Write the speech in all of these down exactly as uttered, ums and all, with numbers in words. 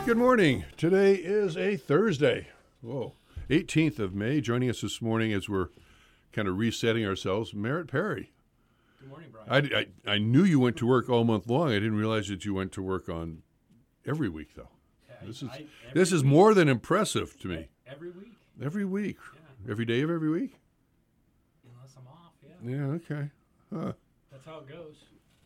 Good morning. Today is a Thursday. Whoa. eighteenth of May. Joining us this morning as we're kind of resetting ourselves, Merritt Perry. Good morning, Brian. I, I, I knew you went to work all month long. I didn't realize that you went to work on every week, though. Yeah, This is I, this is week, more than impressive to me. Every week. Every week. Yeah. Every day of every week? Unless I'm off, yeah. Yeah, okay. Huh. That's how it goes.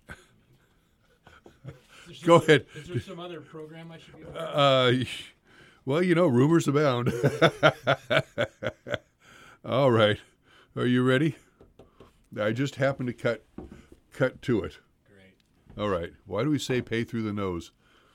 Go other, ahead. Is there some other program I should be on? Uh, well, you know, rumors abound. All right. Are you ready? I just happened to cut cut to it. Great. All right. Why do we say pay through the nose?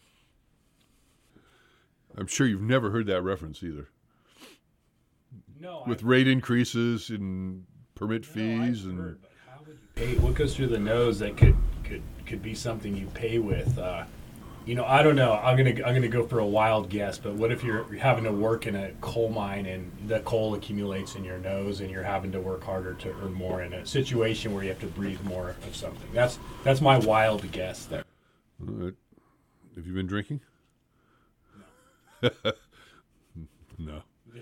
I'm sure you've never heard that reference either. No. With I, rate increases and permit no, fees I've and heard, but how would you pay? What goes through the nose that could could could be something you pay with? Uh, you know, I don't know. I'm gonna I'm gonna go for a wild guess, but what if you're having to work in a coal mine and the coal accumulates in your nose and you're having to work harder to earn more in a situation where you have to breathe more of something? That's that's my wild guess there. All right. Have you been drinking? No. No.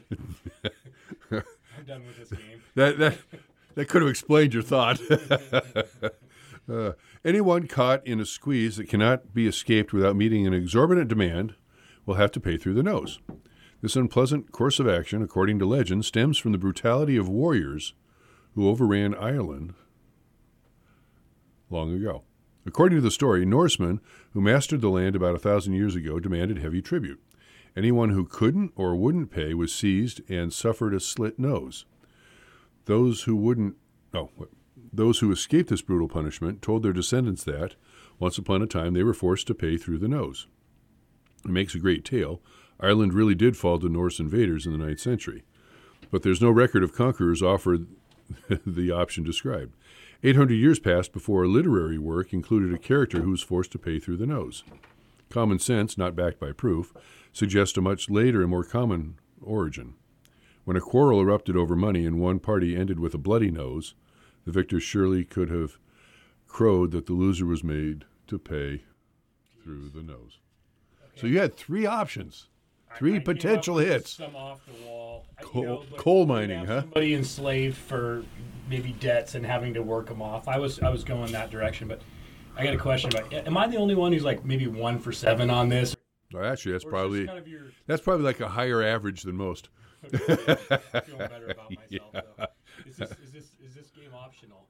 I'm done with this game. That that that could have explained your thought. uh, anyone caught in a squeeze that cannot be escaped without meeting an exorbitant demand will have to pay through the nose. This unpleasant course of action, according to legend, stems from the brutality of warriors who overran Ireland long ago. According to the story, Norsemen who mastered the land about a thousand years ago demanded heavy tribute. Anyone who couldn't or wouldn't pay was seized and suffered a slit nose. Those who wouldn't, oh, those who escaped this brutal punishment told their descendants that, once upon a time, they were forced to pay through the nose. It makes a great tale. Ireland really did fall to Norse invaders in the ninth century. But there's no record of conquerors offered the option described. eight hundred years passed before a literary work included a character who was forced to pay through the nose. Common sense, not backed by proof, suggests a much later and more common origin. When a quarrel erupted over money and one party ended with a bloody nose, the victor surely could have crowed that the loser was made to pay through the nose. Okay. So you had three options, three I, I potential hits. Some off the wall. Coal, you know, coal mining, huh? Somebody enslaved for maybe debts and having to work them off. I was I was going that direction, but I got a question about. Am I the only one who's like maybe one for seven on this? Well, actually, that's or probably kind of your... that's probably like a higher average than most. Okay. I'm feeling better about myself. Yeah. Though. Is this is this is this game optional?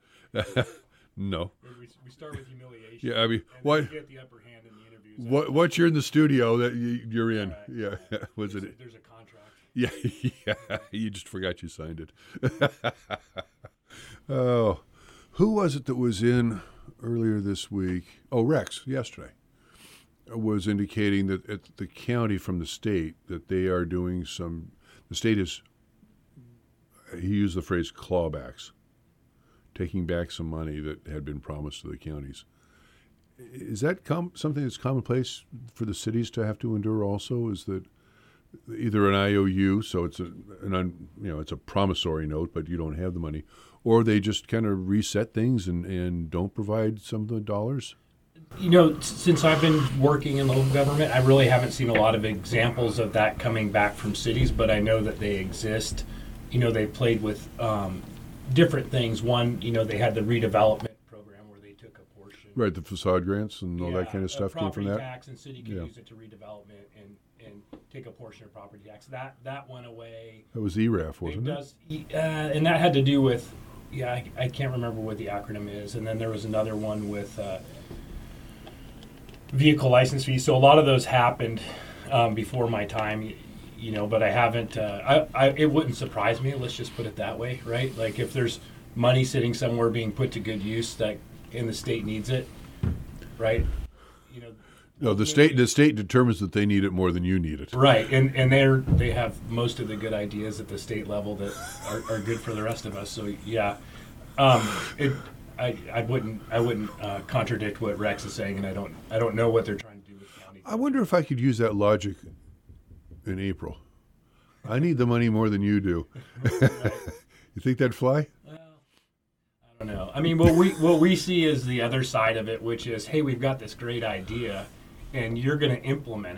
No. Or we, we start with humiliation. Yeah, I mean, and what? Then get the upper hand in the interviews. What? Once you're in the studio, that you, you're in. Right. Yeah. Was there's it? A, there's a contract. Yeah. Yeah. You just forgot you signed it. Oh, who was it that was in earlier this week? Oh, Rex yesterday was indicating that at the county from the state that they are doing some. The state is. He used the phrase clawbacks, taking back some money that had been promised to the counties. Is that com- something that's commonplace for the cities to have to endure? Also, is that either an I O U, so it's a an un, you know it's a promissory note, but you don't have the money, or they just kind of reset things and, and don't provide some of the dollars? You know, since I've been working in local government, I really haven't seen a lot of examples of that coming back from cities, but I know that they exist. You know, they played with um, different things. One, you know, they had the redevelopment program where they took a portion. Right, the facade grants and all yeah, that kind of stuff came from that. Property tax, and city could yeah. use it to redevelopment and, and take a portion of property tax. That that went away. That was E R A F, wasn't it? it? Does, uh, and that had to do with, yeah, I, I can't remember what the acronym is. And then there was another one with uh, vehicle license fees. So a lot of those happened um, before my time. You know, but I haven't. Uh, I, I. It wouldn't surprise me. Let's just put it that way, right? Like if there's money sitting somewhere being put to good use, that and the state needs it, right? You know. No, the state. The state determines that they need it more than you need it. Right, and and they're they have most of the good ideas at the state level that are, are good for the rest of us. So yeah, um, it. I, I wouldn't. I wouldn't uh, contradict what Rex is saying, and I don't. I don't know what they're trying to do with county. I wonder if I could use that logic in April. I need the money more than you do. You think that'd fly? Well, I don't know. I mean, what we what we see is the other side of it, which is, hey, we've got this great idea, and you're going to implement it,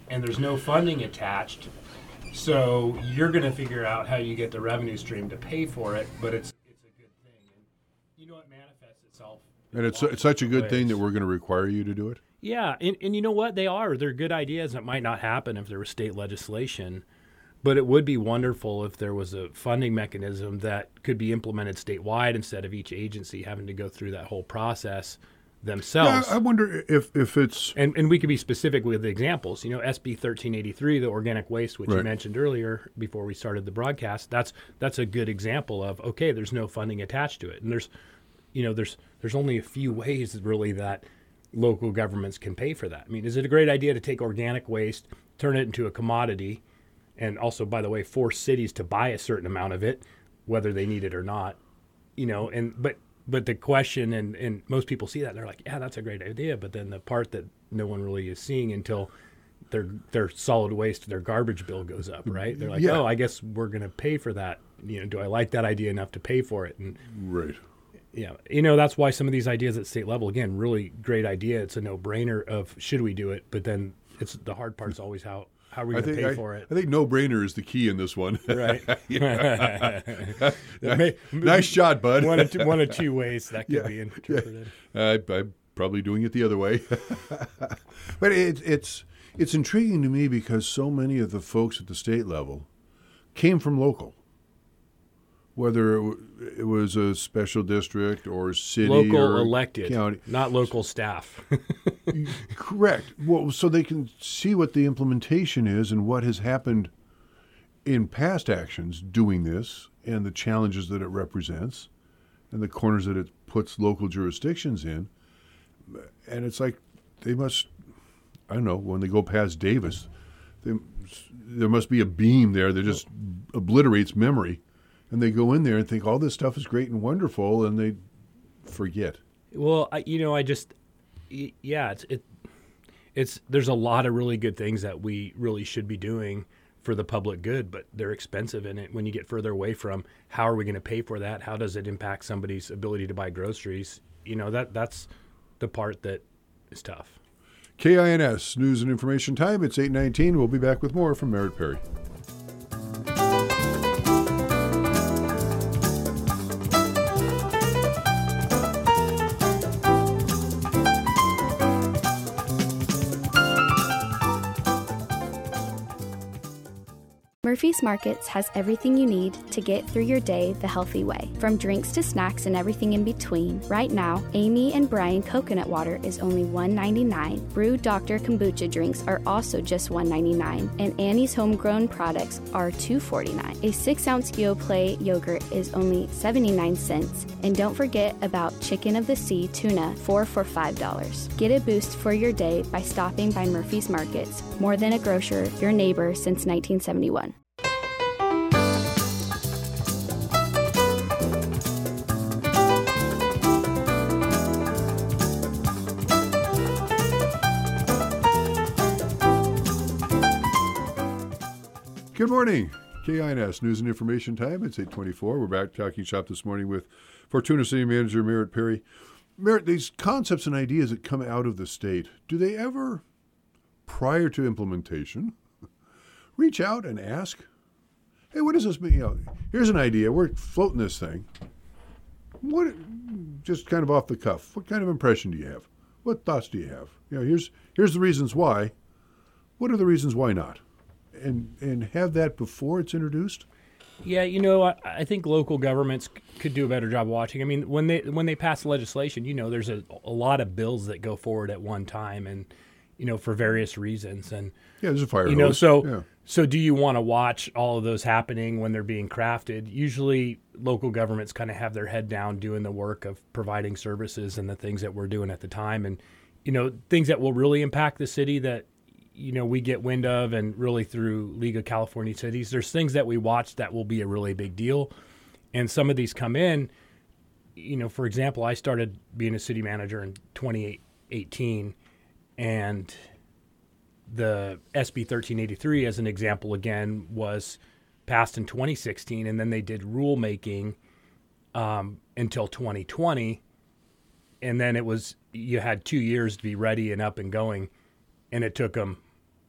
and there's no funding attached. So you're going to figure out how you get the revenue stream to pay for it, but it's it's a good thing. And you know, it manifests itself. And it's it's such a good ways. thing that we're going to require you to do it. Yeah, and, and you know what? They are. They're good ideas. It might not happen if there was state legislation, but it would be wonderful if there was a funding mechanism that could be implemented statewide instead of each agency having to go through that whole process themselves. Yeah, I wonder if, if it's... And and we could be specific with the examples. You know, S B thirteen eighty-three, the organic waste, which Right. you mentioned earlier before we started the broadcast, that's that's a good example of, okay, there's no funding attached to it. And there's, you know, there's there's only a few ways really that local governments can pay for that. I mean, is it a great idea to take organic waste, turn it into a commodity, and also, by the way, force cities to buy a certain amount of it, whether they need it or not? You know, and but but the question, and, and most people see that, and they're like, yeah, that's a great idea. But then the part that no one really is seeing until their their solid waste, their garbage bill goes up, right? They're like, Yeah. oh, I guess we're going to pay for that. You know, do I like that idea enough to pay for it? And Right. yeah, you know, that's why some of these ideas at state level, again, really great idea. It's a no-brainer of should we do it, but then it's the hard part is always how how are we I going to think pay I, for it, I think no-brainer is the key in this one. right? May- Nice shot, bud. one of two, one of two ways that could Yeah, be interpreted. I, I'm probably doing it the other way. But it, it's it's intriguing to me because so many of the folks at the state level came from local, whether it, w- it was a special district or city Local or elected, county. not local staff. Correct. Well, so they can see what the implementation is and what has happened in past actions doing this and the challenges that it represents and the corners that it puts local jurisdictions in. And it's like they must, I don't know, when they go past Davis, they, there must be a beam there that just obliterates memory. And they go in there and think all this stuff is great and wonderful, and they forget. Well, I, you know, I just, y- yeah, it's it, it's there's a lot of really good things that we really should be doing for the public good, but they're expensive in it. When you get further away from how are we going to pay for that? How does it impact somebody's ability to buy groceries? You know, that that's the part that is tough. K I N S News and Information Time. It's eight nineteen. We'll be back with more from Merritt Perry. Murphy's Markets has everything you need to get through your day the healthy way. From drinks to snacks and everything in between, right now, Amy and Brian coconut water is only one ninety-nine. Brew Doctor kombucha drinks are also just one ninety-nine, and Annie's homegrown products are two forty-nine. A six-ounce Yoplait yogurt is only seventy-nine cents, and don't forget about Chicken of the Sea tuna, four for five dollars. Get a boost for your day by stopping by Murphy's Markets. More than a grocer, your neighbor since nineteen seventy-one. Good morning. K I N S News and Information Time. It's eight twenty-four. We're back talking shop this morning with Fortuna City Manager Merritt Perry. Merritt, these concepts and ideas that come out of the state, do they ever, prior to implementation, reach out and ask, hey, what does this mean? You know, here's an idea. We're floating this thing. What, just kind of off the cuff, what kind of impression do you have? What thoughts do you have? You know, here's here's the reasons why. What are the reasons why not? And and have that before it's introduced? Yeah, you know, I, I think local governments c- could do a better job watching. I mean, when they when they pass legislation, you know, there's a, a lot of bills that go forward at one time, and you know, for various reasons. And Yeah, there's a fire you know, hose. so Yeah. so do you want to watch all of those happening when they're being crafted? Usually, local governments kind of have their head down doing the work of providing services and the things that we're doing at the time, and you know, things that will really impact the city that you know, we get wind of, and really through League of California Cities, there's things that we watch that will be a really big deal. And some of these come in, you know, for example, I started being a city manager in twenty eighteen, and the S B thirteen eighty-three, as an example, again, was passed in twenty sixteen, and then they did rulemaking um, until twenty twenty, and then it was, you had two years to be ready and up and going, and it took them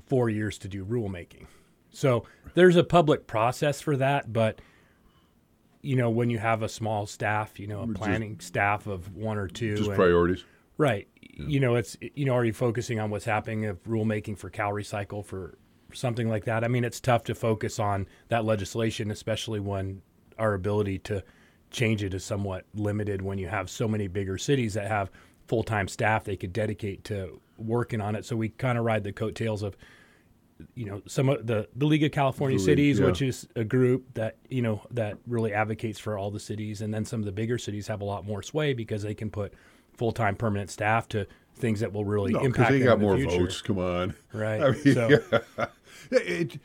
four years to do rulemaking. So there's a public process for that, but you know, when you have a small staff, you know, a planning just, staff of one or two, just and, priorities, right? Yeah. You know, it's you know, are you focusing on what's happening of rulemaking for Cal Recycle for something like that? I mean, it's tough to focus on that legislation, especially when our ability to change it is somewhat limited. When you have so many bigger cities that have full-time staff they could dedicate to working on it, so we kind of ride the coattails of. You know, some of the, the League of California the Cities, League, yeah. which is a group that, you know, that really advocates for all the cities. And then some of the bigger cities have a lot more sway because they can put full-time permanent staff to things that will really no, impact them they got in the more future. votes. Come on. Right. I mean, so, yeah. it,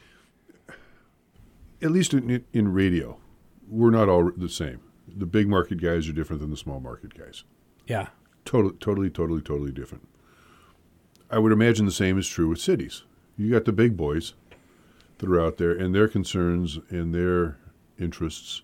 at least in, in radio, we're not all the same. The big market guys are different than the small market guys. Yeah. Totally, totally, totally, totally different. I would imagine the same is true with cities. You got the big boys that are out there and their concerns and their interests,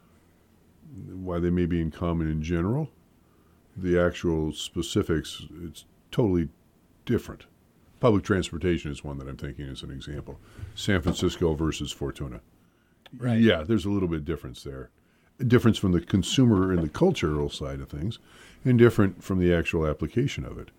why they may be in common in general, the actual specifics, it's totally different. Public transportation is one that I'm thinking as an example. San Francisco versus Fortuna. Right. Yeah, there's a little bit of difference there. A difference from the consumer and the cultural side of things, and different from the actual application of it.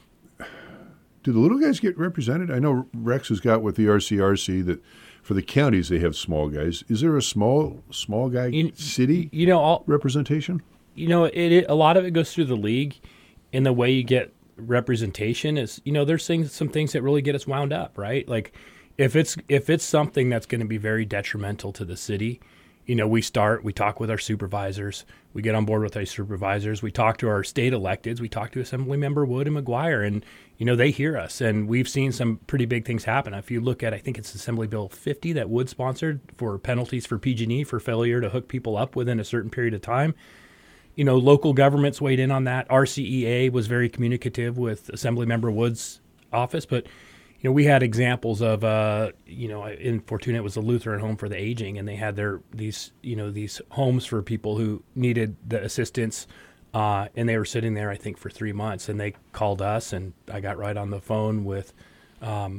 Do the little guys get represented? I know Rex has got with the R C R C that for the counties they have small guys. Is there a small small guy you, city you know, all, representation? You know, it, it a lot of it goes through the league, and the way you get representation is, you know, there's things, some things that really get us wound up, right? Like if it's if it's something that's going to be very detrimental to the city, you know, we start, we talk with our supervisors, we get on board with our supervisors, we talk to our state electeds, we talk to Assemblymember Wood and McGuire, and, you know, they hear us, and we've seen some pretty big things happen. If you look at, I think it's Assembly Bill fifty that Wood sponsored for penalties for P G and E for failure to hook people up within a certain period of time. You know, local governments weighed in on that. R C E A was very communicative with Assemblymember Wood's office, but you know, we had examples of, uh, you know, in Fortuna, it was a Lutheran home for the aging, and they had their these, you know, these homes for people who needed the assistance, uh, and they were sitting there, I think, for three months, and they called us, and I got right on the phone with, um,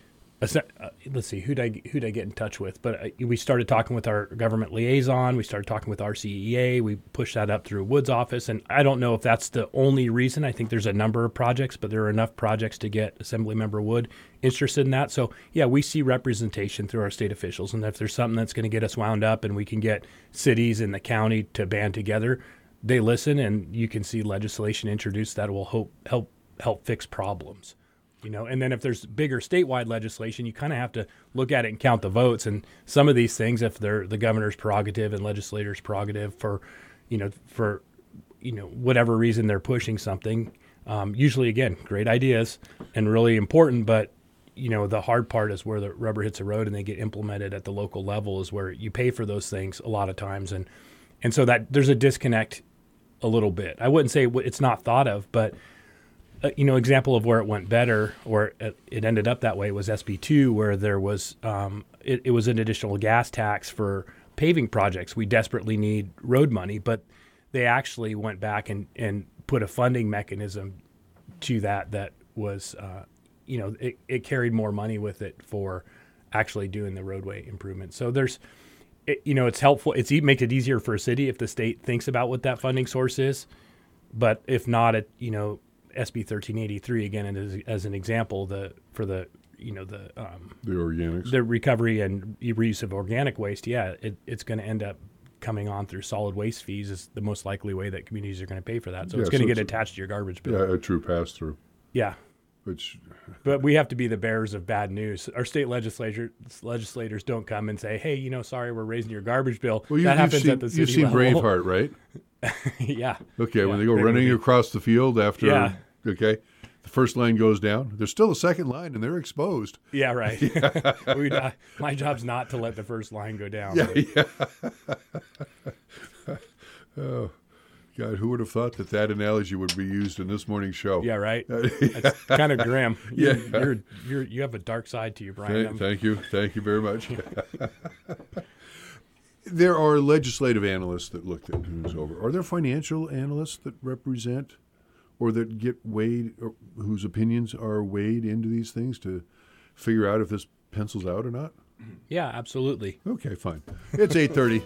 a, uh, let's see, who'd I who'd I get in touch with? But I, we started talking with our government liaison. We started talking with R C E A. We pushed that up through Wood's office, and I don't know if that's the only reason. I think there's a number of projects, but there are enough projects to get Assemblymember Wood interested in that. So yeah, we see representation through our state officials, and if there's something that's going to get us wound up, and we can get cities in the county to band together, they listen, and you can see legislation introduced that will help help help fix problems. You know, and then if there's bigger statewide legislation, you kind of have to look at it and count the votes. And some of these things, if they're the governor's prerogative and legislators' prerogative for, you know, for, you know, whatever reason they're pushing something, um, usually, again, great ideas and really important. But, you know, the hard part is where the rubber hits the road and they get implemented at the local level is where you pay for those things a lot of times. And, and so that there's a disconnect a little bit. I wouldn't say it's not thought of, but Uh, you know, example of where it went better, or it, it ended up that way, was S B two, where there was um, it, it was an additional gas tax for paving projects. We desperately need road money, but they actually went back and, and put a funding mechanism to that that was, uh, you know, it, it carried more money with it for actually doing the roadway improvements. So there's, it, you know, it's helpful. It's it makes it easier for a city if the state thinks about what that funding source is, but if not, it you know. S B thirteen eighty-three again, and as, as an example, the for the you know the um, the organics, the recovery and reuse of organic waste. Yeah, it, it's going to end up coming on through solid waste fees is the most likely way that communities are going to pay for that. So yeah, it's going to so get attached to your garbage bill. Yeah, a true pass through. Yeah. Which, but we have to be the bearers of bad news. Our state legislature legislators don't come and say, "Hey, you know, sorry, we're raising your garbage bill." Well, you, that happens seen, at the city You've seen level. Braveheart, right? Yeah. Okay, yeah, when they go running be. across the field after, yeah. okay, the first line goes down. There's still a second line, and they're exposed. Yeah, right. Yeah. we, uh, my job's not to let the first line go down. Yeah, yeah. Oh, God, who would have thought that that analogy would be used in this morning's show? Yeah, right. It's kind of grim. You, Yeah. You're, you're, you have a dark side to you, Brian. Thank, thank you. Thank you very much. There are legislative analysts that look at news over. Are there financial analysts that represent or that get weighed, or whose opinions are weighed into these things to figure out if this pencils out or not? Yeah, absolutely. Okay, fine. It's eight thirty.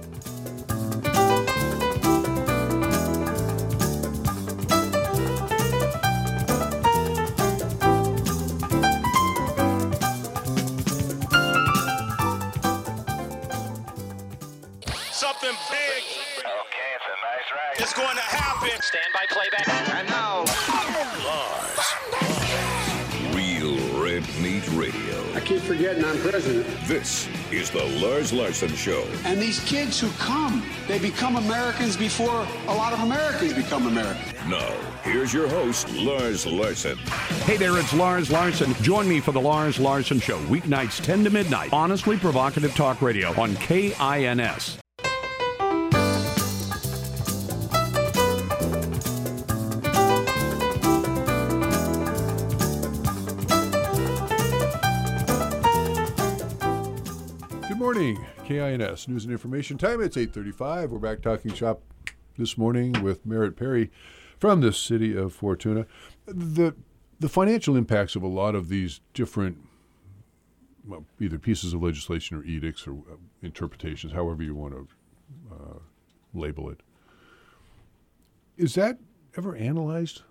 Something big. Okay, it's a nice ride. It's going to happen. Stand by playback. And now, Lars. Real Red Meat Radio. I keep forgetting I'm president. This is the Lars Larson Show. And these kids who come, they become Americans before a lot of Americans become Americans. Now, here's your host, Lars Larson. Hey there, it's Lars Larson. Join me for the Lars Larson Show, weeknights ten to midnight. Honestly provocative talk radio on K I N S. Good morning, K I N S News and Information Time. It's eight thirty-five. We're back talking shop this morning with Merritt Perry from the city of Fortuna. The the financial impacts of a lot of these different, well, either pieces of legislation or edicts or uh, interpretations, however you want to uh, label it. Is that ever analyzed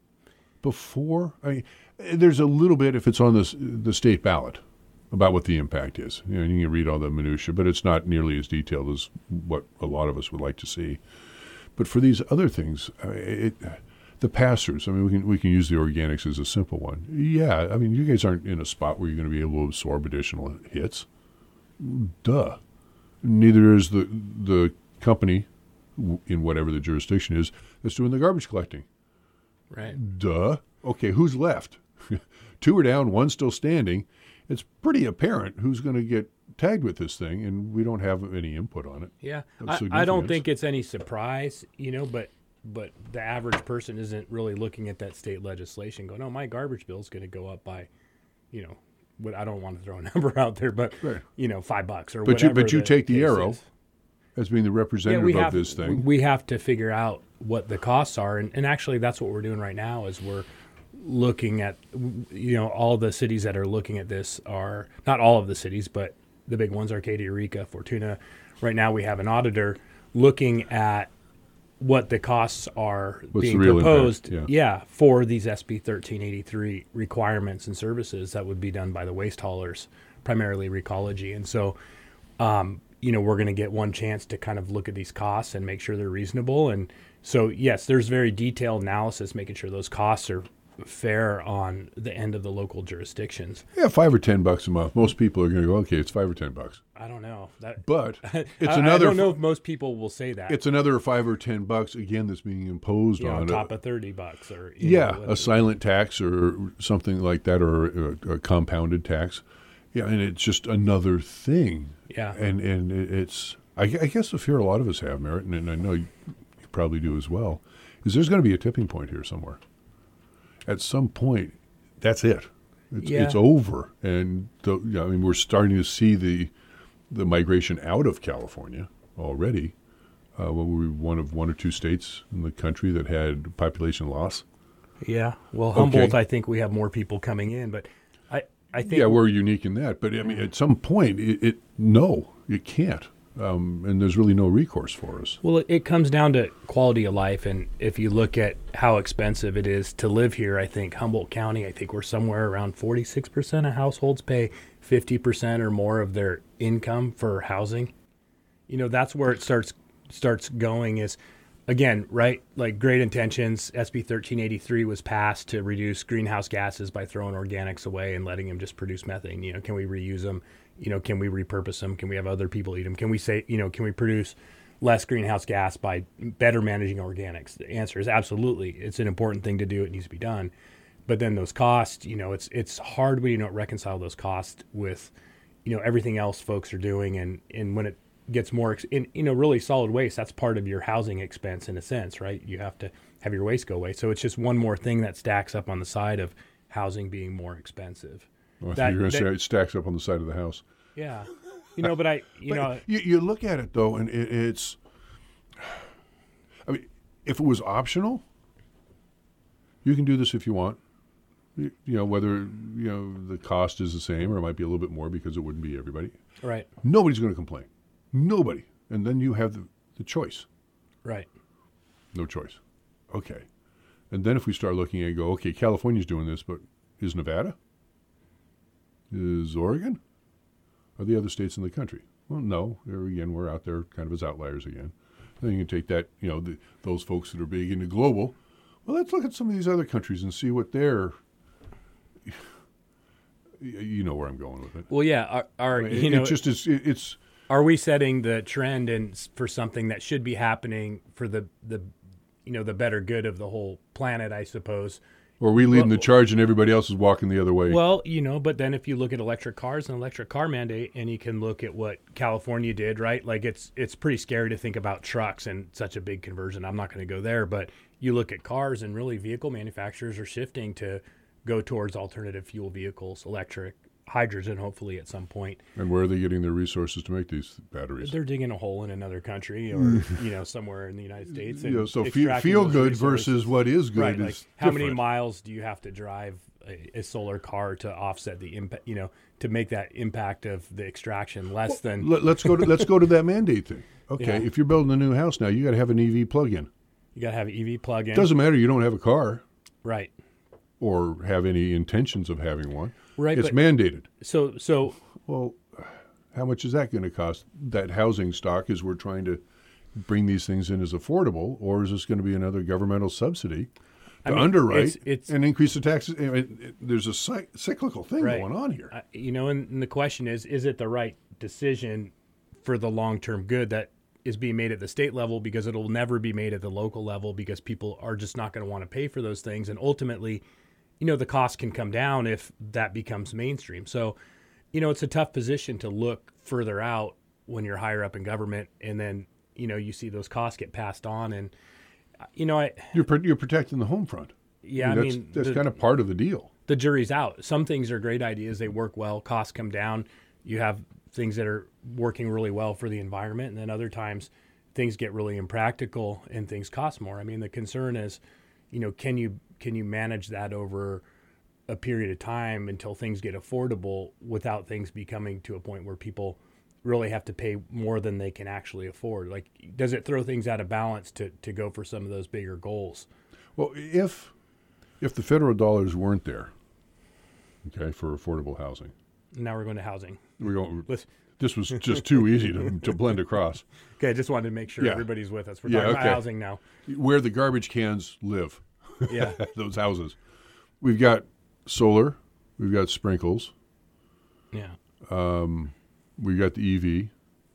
before? I mean, there's a little bit if it's on the the state ballot about what the impact is. You know, you can read all the minutia, but it's not nearly as detailed as what a lot of us would like to see. But for these other things, uh, it, the pass-throughs, I mean, we can we can use the organics as a simple one. Yeah, I mean, you guys aren't in a spot where you're going to be able to absorb additional hits. Duh. Neither is the the company in whatever the jurisdiction is that's doing the garbage collecting. Right. Duh. Okay, who's left? Two are down, one's still standing. It's pretty apparent who's going to get tagged with this thing, and we don't have any input on it. Yeah, of I, I significance. don't think it's any surprise, you know, but but the average person isn't really looking at that state legislation going, oh, my garbage bill is going to go up by, you know, what I don't want to throw a number out there, but, Right. you know, five bucks or But you whatever. but you the take the case arrow is. as being the representative we of have, this thing. We have to figure out what the costs are, and, and actually that's what we're doing right now is we're looking at, you know, all the cities that are looking at this are, not all of the cities, but the big ones, Arcadia, Eureka, Fortuna. Right now we have an auditor looking at what the costs are What's being the real proposed impact? Yeah. yeah, for these S B thirteen eighty-three requirements and services that would be done by the waste haulers, primarily Recology. And so, um, you know, we're going to get one chance to kind of look at these costs and make sure they're reasonable. And so, yes, there's very detailed analysis making sure those costs are fair on the end of the local jurisdictions. Yeah, five or ten bucks a month. Most people are going to go, okay, it's five or ten bucks. I don't know. That, But it's I, another. I don't know if most people will say that. It's another five or ten bucks again that's being imposed you know, on on top a, of thirty bucks or you yeah, know, a silent tax or something like that, or a, a compounded tax. Yeah, and it's just another thing. Yeah. and and it- it's. I, I guess the fear a lot of us have, Merritt, and, and I know you, you probably do as well, is there's going to be a tipping point here somewhere. At some point, that's it. It's, Yeah. it's over, and the, I mean, we're starting to see the the migration out of California already. Uh, well, we were one of one or two states in the country that had population loss. Yeah. Well, Okay. Humboldt, I think we have more people coming in, but I, I think Yeah, we're unique in that, but I mean, at some point, it, it no, it can't, um, and there's really no recourse for us. Well, it, it comes down to quality of life, and if you look at how expensive it is to live here, I think Humboldt County, I think we're somewhere around forty-six percent of households pay fifty percent or more of their income for housing. You know, that's where it starts starts going is, again, right, like great intentions. S B thirteen eighty-three was passed to reduce greenhouse gases by throwing organics away and letting them just produce methane. You know, can we reuse them? You know, can we repurpose them? Can we have other people eat them? Can we say, you know, can we produce less greenhouse gas by better managing organics? The answer is absolutely. It's an important thing to do. It needs to be done. But then those costs, you know, it's it's hard when you don't reconcile those costs with, you know, everything else folks are doing. And, and when it gets more, ex- in, you know, really solid waste, that's part of your housing expense in a sense, right? You have to have your waste go away. So it's just one more thing that stacks up on the side of housing being more expensive. Well, I That- think you're going to that- say it stacks up on the side of the house. Yeah. You know, but I, you But know, you, you look at it though, and it, it's. I mean, if it was optional, you can do this if you want. You know, whether, you know, the cost is the same or it might be a little bit more because it wouldn't be everybody. Right. Nobody's going to complain. Nobody. And then you have the, the choice. Right. No choice. Okay. And then if we start looking at it, go, okay, California's doing this, but is Nevada? Is Oregon? Are the other states in the country? Well, no. There again, we're out there kind of as outliers again. Then you can take that, you know, the, those folks that are big into global. Well, let's look at some of these other countries and see what they're. You know where I'm going with it. Well, yeah. Are, are I mean, you it know? just is. It, it's. Are we setting the trend and for something that should be happening for the the, you know, the better good of the whole planet, I suppose? Or are we leading well, the charge and everybody else is walking the other way? Well, you know, but then if you look at electric cars and electric car mandate, and you can look at what California did, right? Like it's it's pretty scary to think about trucks and such a big conversion. I'm not going to go there, but you look at cars and really vehicle manufacturers are shifting to go towards alternative fuel vehicles, electric, hydrogen, hopefully at some point. And where are they getting their resources to make these batteries? They're digging a hole in another country or, you know, somewhere in the United States. And you know, so feel, extracting feel those good resources. versus what is good Right, is like how many different. miles do you have to drive a, a solar car to offset the impact, you know, to make that impact of the extraction less than. Let, let's go to let's go to that mandate thing. Okay, Yeah. if you're building a new house now, you got to have an E V plug-in. You got to have an E V plug-in. Doesn't matter you don't have a car Right. or have any intentions of having one. Right. It's but- mandated. So, so Well, how much is that going to cost? That housing stock as we're trying to bring these things in as affordable, or is this going to be another governmental subsidy to I mean, underwrite it's- it's- and increase the taxes? I mean, it, there's a cy- cyclical thing Right. going on here. Uh, you know, and, and the question is, is it the right decision for the long-term good that is being made at the state level, because it'll never be made at the local level because people are just not going to want to pay for those things. And ultimately, you know, the cost can come down if that becomes mainstream. So, you know, it's a tough position to look further out when you're higher up in government, and then, you know, you see those costs get passed on. And, uh, you know, I, You're pro- you're protecting the home front. yeah, I that's, mean, that's the- kind of part of the deal. the jury's out. Some things are great ideas. They work well. Costs come down. You have things that are working really well for the environment. And then other times things get really impractical and things cost more. I mean, the concern is, you know, can you, can you manage that over a period of time until things get affordable without things becoming to a point where people really have to pay more than they can actually afford? Like, does it throw things out of balance to, to go for some of those bigger goals? Well, if if the federal dollars weren't there, okay, for affordable housing, Now we're going to housing. we're going. Let's, This was just too easy to, to blend across. Okay, I just wanted to make sure Yeah. everybody's with us. We're Yeah, talking okay. about housing now. Where the garbage cans live, Yeah. those houses. We've got solar, we've got sprinkles, Yeah. we've got the E V.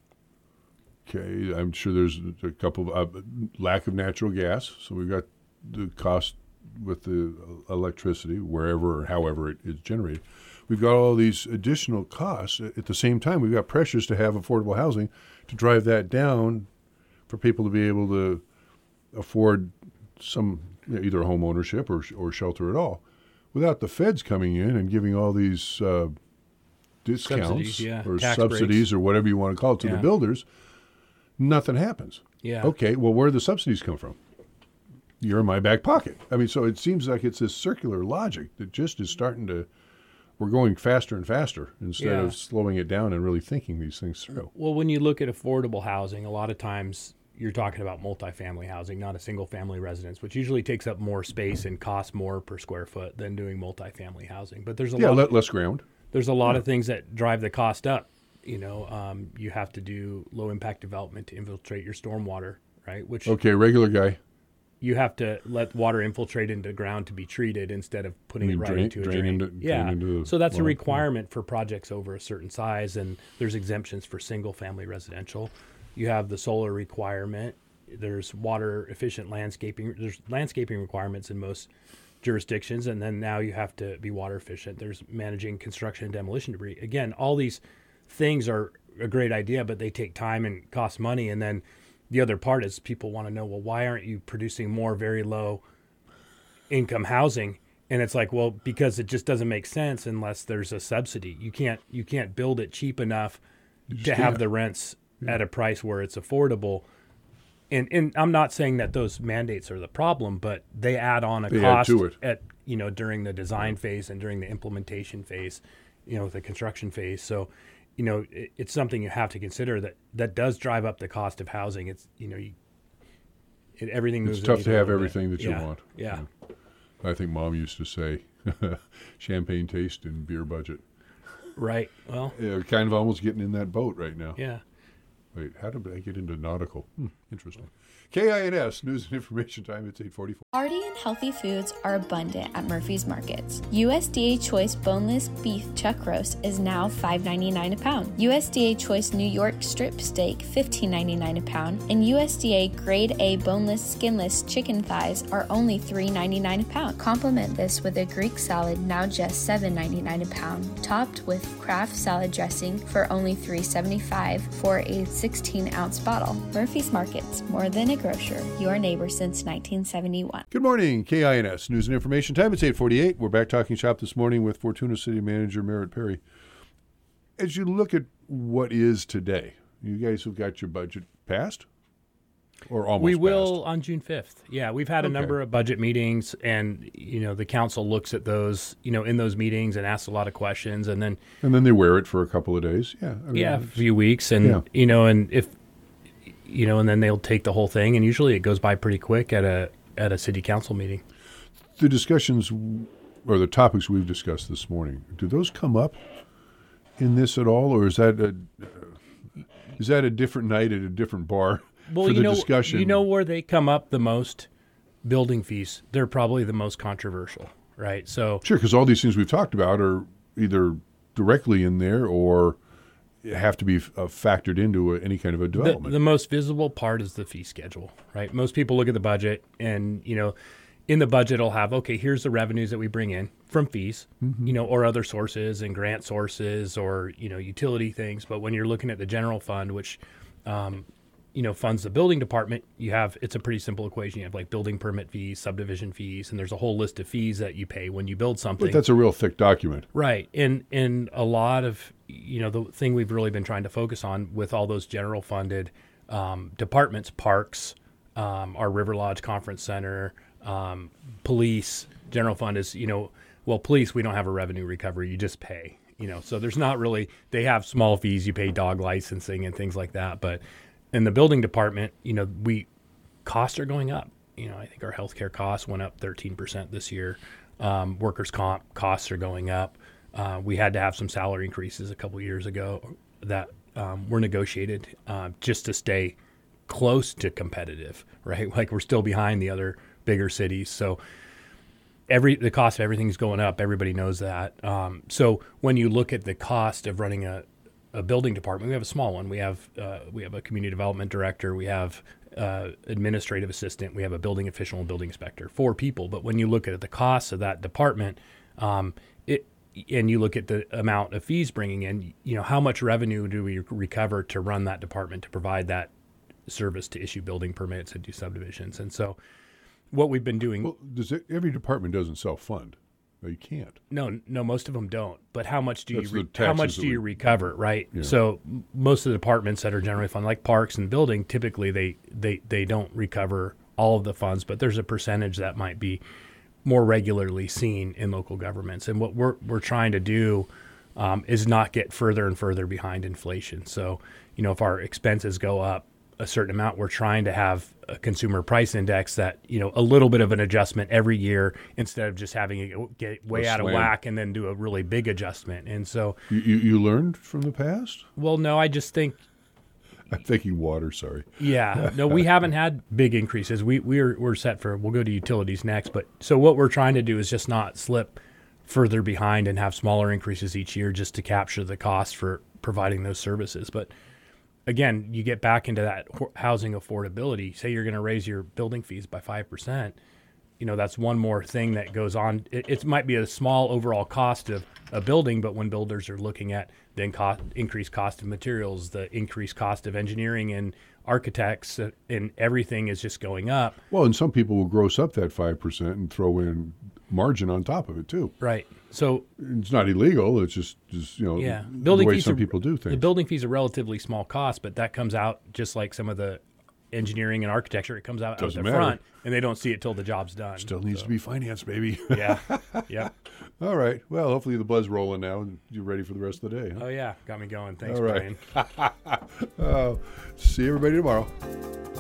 Okay, I'm sure there's a couple of uh, lack of natural gas, so we've got the cost with the electricity wherever or however it is generated. We've got all these additional costs. At the same time, we've got pressures to have affordable housing to drive that down for people to be able to afford some, you know, either home ownership or or shelter at all. Without the feds coming in and giving all these uh, discounts Subsidies, yeah, or tax subsidies breaks. or whatever you want to call it to Yeah. the builders, nothing happens. Yeah. Okay, well, where do the subsidies come from? You're in my back pocket. I mean, so it seems like it's this circular logic that just is starting to, we're going faster and faster instead Yeah. of slowing it down and really thinking these things through. Well, when you look at affordable housing, a lot of times you're talking about multifamily housing, not a single family residence, which usually takes up more space and costs more per square foot than doing multifamily housing. But there's a Yeah, lot let, less ground. there's a lot of things that drive the cost up. You know, um, you have to do low impact development to infiltrate your stormwater, right? Which Okay, regular guy. you have to let water infiltrate into the ground to be treated instead of putting You it mean right drain- into a drain drain. into- drain yeah, into the so that's a water. requirement for projects over a certain size, and there's exemptions for single-family residential. You have the solar requirement. There's water efficient landscaping. There's landscaping requirements in most jurisdictions, and then now you have to be water efficient. There's managing construction and demolition debris. Again, all these things are a great idea, but they take time and cost money. And then the other part is people want to know, well, why aren't you producing more very low income housing? And it's like, well, because it just doesn't make sense unless there's a subsidy. You can't you can't build it cheap enough to have can't. the rents at a price where it's affordable. And and I'm not saying that those mandates are the problem, but they add on a They add cost to it. at you know, during the design phase and during the implementation phase, you know, the construction phase. So, you know, it, it's something you have to consider that that does drive up the cost of housing. It's, you know, you, it, everything moves. It's tough the to needle have a little everything bit. that you Yeah. want. Yeah. Yeah. I think Mom used to say, champagne taste and beer budget. Right. Well, Yeah, we're kind of almost getting in that boat right now. yeah. Wait, how did I get into nautical? Hmm, interesting. K I N S, News and Information Time. It's eight forty-four. Hearty and healthy foods are abundant at Murphy's Markets. U S D A Choice Boneless Beef Chuck Roast is now five ninety-nine a pound. U S D A Choice New York Strip Steak fifteen ninety-nine a pound, and U S D A Grade A Boneless Skinless Chicken Thighs are only three ninety-nine a pound. Complement this with a Greek salad, now just seven ninety-nine a pound, topped with Kraft salad dressing for only three seventy-five for a sixteen ounce bottle. Murphy's Markets, more than a grocer, your neighbor since nineteen seventy-one. Good morning, K I N S, News and Information Time. It's eight forty-eight. We're back talking shop this morning with Fortuna City Manager Merritt Perry. As you look at what is today, you guys have got your budget passed? Or almost We will passed? on June fifth. Yeah, we've had a Okay. number of budget meetings, and you know the council looks at those, you know, in those meetings and asks a lot of questions, and then And then they wear it for a couple of days. Yeah. I mean, yeah, a it's- few weeks, and Yeah. you know, and if you know, and then they'll take the whole thing, and usually it goes by pretty quick at a at a city council meeting. The discussions or the topics we've discussed this morning, do those come up in this at all, or is that a, is that a different night at a different bar Well, for you the know, discussion? you know where they come up the most? Building fees. They're probably the most controversial, right? So Sure, because all these things we've talked about are either directly in there or have to be uh, factored into a, any kind of a the, development. the most visible part is the fee schedule, right? Most people look at the budget, and you know, in the budget, it'll have, okay, here's the revenues that we bring in from fees, Mm-hmm. you know, or other sources and grant sources, or you know, utility things. But when you're looking at the general fund, which um, you know, funds the building department, you have, it's a pretty simple equation. You have like building permit fees, subdivision fees, and there's a whole list of fees that you pay when you build something. But that's a real thick document. Right. And and a lot of, you know, the thing we've really been trying to focus on with all those general funded um, departments, parks, um, our River Lodge Conference Center, um, police, general fund is, you know, well, police, we don't have a revenue recovery. You just pay, you know, so there's not really, they have small fees. You pay dog licensing and things like that. But in the building department, you know, we costs are going up. You know, I think our healthcare costs went up thirteen percent this year. Um, workers' comp costs are going up. Uh, we had to have some salary increases a couple years ago that um, were negotiated uh, just to stay close to competitive, right? Like we're still behind the other bigger cities. So every the cost of everything is going up. Everybody knows that. Um, so when you look at the cost of running a a building department, we have a small one. We have uh, we have a community development director. We have uh, administrative assistant. We have a building official and building inspector. Four people. But when you look at the costs of that department, um, it and you look at the amount of fees bringing in, you know, how much revenue do we recover to run that department to provide that service to issue building permits and do subdivisions? And so, what we've been doing. Well, does it, every department doesn't self-fund. You can't. No, no, most of them don't. But how much do That's you re- the how much taxes do that you we- recover, right? Yeah. So m- most of the departments that are generally funded, like parks and building, typically they, they they don't recover all of the funds, but there's a percentage that might be more regularly seen in local governments. And what we're we're trying to do um, is not get further and further behind inflation. So you know, if our expenses go up a certain amount, we're trying to have a consumer price index that, you know, a little bit of an adjustment every year instead of just having it get way A out of slam. whack and then do a really big adjustment. And so, You, you, you learned from the past? well, no, I just think, I'm thinking water, sorry. yeah, no, we haven't had big increases. We, we're, we're set for, we'll go to utilities next. But so what we're trying to do is just not slip further behind and have smaller increases each year just to capture the cost for providing those services. But again, you get back into that ho- housing affordability. Say you're going to raise your building fees by five percent. You know, that's one more thing that goes on. It, it might be a small overall cost of a building, but when builders are looking at the inco- increased cost of materials, the increased cost of engineering and architects, uh, and everything is just going up. Well, and some people will gross up that five percent and throw in margin on top of it, too. Right. So It's not illegal. It's just, just you know, yeah, the building way fees some are, people do The things. building fees are relatively small cost, but that comes out just like some of the engineering and architecture. It comes out, out the Doesn't matter. front, and they don't see it till the job's done. Still needs So, to be financed, baby. yeah. Yep. All right. Well, hopefully the buzz rolling now and you're ready for the rest of the day. Huh? Oh, yeah. Got me going. Thanks, All right. Brian. uh, see everybody tomorrow.